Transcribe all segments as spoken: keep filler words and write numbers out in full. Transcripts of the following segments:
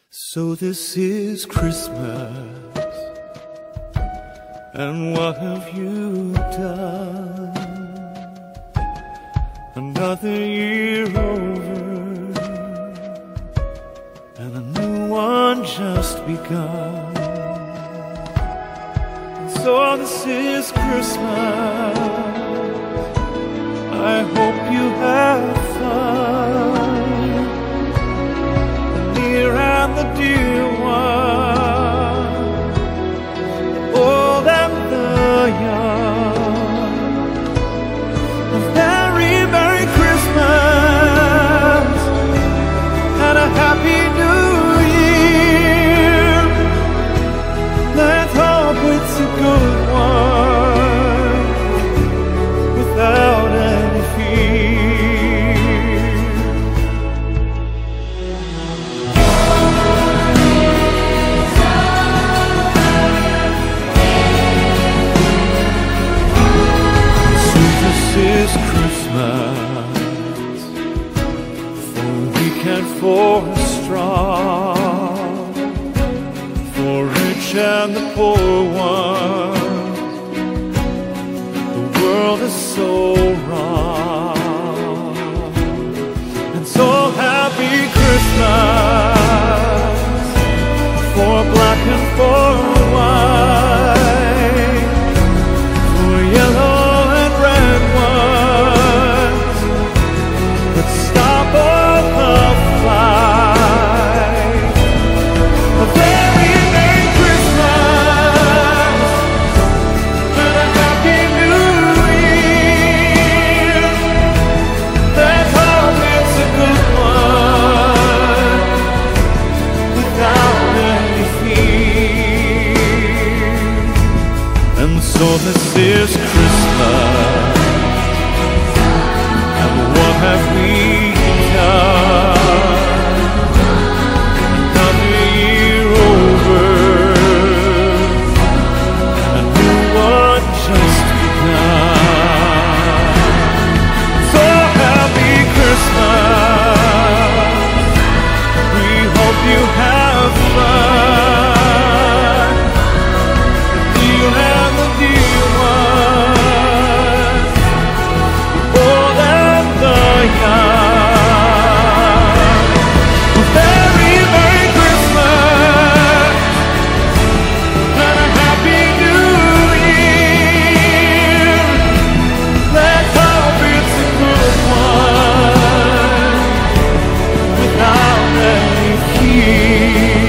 So this is Christmas, and what have you done? Another year over, and a new one just begun. So this is Christmas, I hope you have fun, near and the dear one, the old and the young. A very Merry Christmas and a Happy New Year. Let's hope it's a good one without any fear. So this is Christmas, for weak and for strong, for rich and the poor ones. The world is so wrong, and so happy Christmas for black and for white, for yellow and red ones. Let's stop all the fight. A very Merry Christmas and a Happy New Year. Let's hope it's a good one without any fear. And so this is Christmas, and what have we done? Another year over, a new one just begun. So happy Christmas, we hope you have fun, you and the dear one, the old and the young. A very Merry Christmas and a Happy New Year. Let's hope it's a good one without any fear.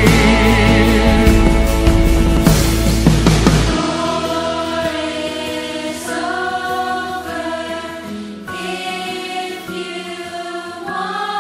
Is over if you want.